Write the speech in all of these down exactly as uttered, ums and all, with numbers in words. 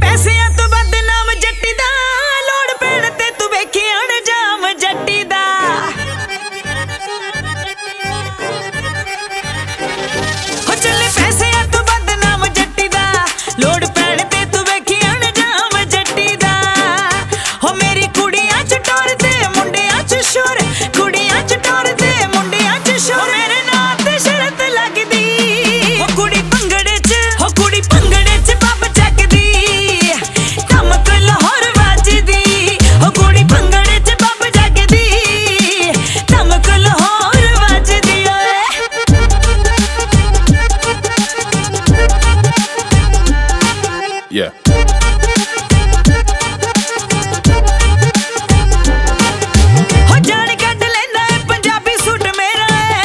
ਪੈਸਿਆਂ ਤੋਂ ਬਦਨਾਮ ਜੱਟੀ ਦਾ ਲੋੜ ਪੈਣ ਤੇ ਤੂੰ ਵੇਖੀ ਅਣਜਾਮ ਜੱਟੀ ਦਾ ਹੋ ਚੱਲੇ ਪੈਸਿਆਂ ਤੋਂ ਬਦਨਾਮ ਜੱਟੀ ਦਾ ਲੋੜ ਪੈਣ ਤੇ ਤੂੰ ਵੇਖੀ ਅਣਜਾਮ ਜੱਟੀ ਦਾ ਹੋ ਮੇਰੀ ਕੁੜੀਆਂ ਚ ਟੋਰ ਤੇ ਮੁੰਡਿਆਂ ਚ ਸ਼ੋਰ ਕੁੜੀਆਂ ਚ ਟੋਰ ਤੇ ਮੁੰਡਿਆਂ ਚ ਸ਼ੋਰ ਮੇਰੇ ਨਾਂ ਤੇ ਸ਼ਰਤ ਲੱਗਦੀ ਹੋ ਕੁੜੀ ਭੰਗੜੇ ਚ ਹੋ ਕੁੜੀ ਭੰਗੜੇ ਚ ਬੱਬ ਚੱਕਦੀ ਧਮਕ ਲਾਹੌਰ ਵੱਜਦੀ ਹੋ ਕੁੜੀ ਭੰਗੜੇ ਚ ਬੱਬ ਚੱਕਦੀ ਧਮਕ ਲਾਹੌਰ ਵੱਜਦੀ ਓਏ Yeah. ਹੋ ਜਾਣ ਕੱਢ ਲੈਂਦਾ ਏ ਪੰਜਾਬੀ ਸੂਟ ਮੇਰਾ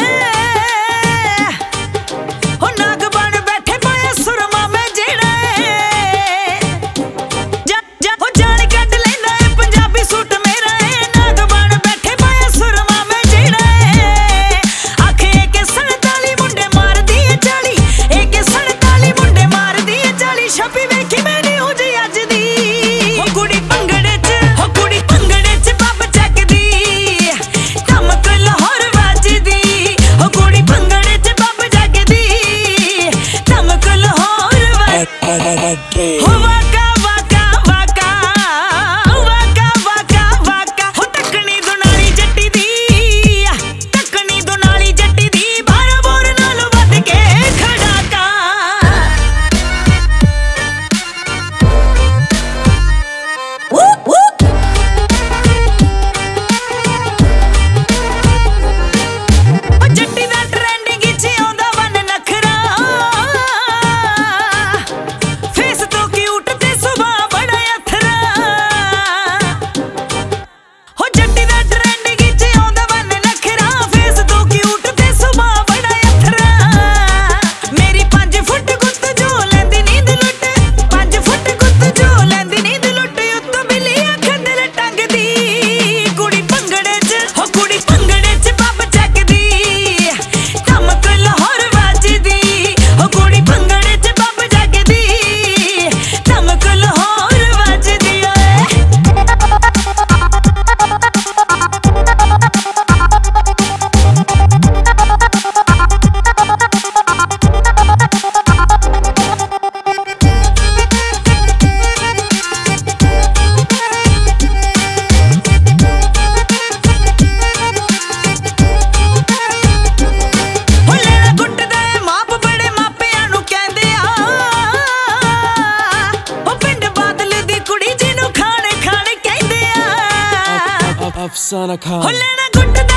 ਏ ਹੋ ਨਾਗ ਬਣ ਬੈਠੇ ਪਾਇਆ ਸੁਰਮਾ ਮੈਂ ਜਿਹੜਾ ਏ ਜਾ ਜਾ ਹੋ ਜਾਣ ਕੱਢ ਲੈਂਦਾ ਏ ਪੰਜਾਬੀ ਸੂਟ ਮੇਰਾ ਏ ਨਾਗ ਬਣ ਬੈਠੇ ਪਾਇਆ ਸੁਰਮਾ ਮੈਂ ਜਿਹੜਾ ਏ ਆਖੇ ਕੇ ਸੰਤਾਲੀ ਮੁੰਡੇ ਮਾਰਦੀ ਏ ਚਾਲੀ ਏ ਕੇ ਸੰਤਾਲੀ ਮੁੰਡੇ ਮਾਰਦੀ ਏ ਚਾਲੀ ਛੱਪੀ ਵੇਖੀ ਮੈਂ ਨਿਊਜ਼ ਅੱਜ ਦੀ ਹੋ ਕੁੜੀ ਭੰਗੜੇ ਚ ਹੋ ਕੁੜੀ ਭੰਗੜੇ ਚ ਬੱਬ ਚੱਕਦੀ ਧਮਕ ਲਾਹੌਰ ਵੱਜਦੀ ਹੋ ਕੁੜੀ ਭੰਗੜੇ ਚ ਬੱਬ ਚੱਕਦੀ ਧਮਕ ਲਾਹੌਰ ਵੱਜਦੀ ਹੋ ਵਾਕਾ ਵਾਕਾ ਵਾਕਾ ਵਾਕਾ ਵਾਕਾ ਵਾਕਾ ਹੋ ਤੱਕਣੀ ਦੁਨਾਲੀ ਜੱਟੀ ਦੀ ਤੱਕਣੀ ਦੁਨਾਲੀ ਜੱਟੀ ਦੀ ਬਾਰਾਂ ਬੋਰ ਨਾਲੋਂ ਵੱਧ ਕੇ ਖੜਾਕਾ ਓ ਜੱਟੀ ਦਾ ਟ੍ਰੈਂਡਿੰਗ ਚ ਆਉਂਦਾ ਵਨ ਨਖਰਾ ਫੇਸ ਤੋਂ ਕਿਊਟ ਤੇ ਸੁਭਾਅ ਬੜਾ ਅਥਰਾ ਹੋ ਜੱਟੀ ਦਾ ਟ੍ਰੈਂਡਿੰਗ ਚ ਆਉਂਦਾ ਵਨ ਨਖਰਾ ਫੇਸ ਤੋਂ ਕਿਊਟ ਤੇ ਸੁਭਾਅ ਬੜਾ ਅਥਰਾ ਮੇਰੀ ਪੰਜ ਫੁੱਟ ਗੁੱਤ ਜੋ ਲੈਂਦੀ ਨੀਂਦ ਲੁੱਟ ਪੰਜ ਫੁੱਟ ਗੁੱਤ ਜੋ ਲੈਂਦੀ ਨੀਂਦ ਲੁੱਟ ਉੱਤੋਂ ਬਿੱਲੀ ਅੱਖ ਦਿਲ ਟੰਗਦੀ ਕੁੜੀ ਭੰਗੜੇ ਚ ਹੋ ਕੁੜੀ ਭੰਗੜੇ ਚ ਬੱਬ ਚੱਕਦੀ ਧਮਕ ਲਾਹੌਰ ਵੱਜਦੀ ਹੋ ਕੁੜੀ ਭੰਗੜੇ ਚ ਬੱਬ ਚੱਕਦੀ ਧਮਕ ਲਾਹੌਰ ਵੱਜਦੀ ਓਏ ਹੋ ਲੈਣਾ ਗੁੱਟਦਾ ਏ ਮਾਪ ਬੜੇ ਮਾਪਿਆਂ ਨੂੰ ਕਹਿੰਦੇ ਆ ਹੋ ਪਿੰਡ ਬਾਦਲ ਦੀ ਕੁੜੀ ਜਿਹਨੂੰ ਖਾਣੇ ਖਾਣੇ ਕਹਿੰਦੇ ਆ Afsana Khan. ਹੋ ਲੈਣਾ ਗੁੱਟਦਾ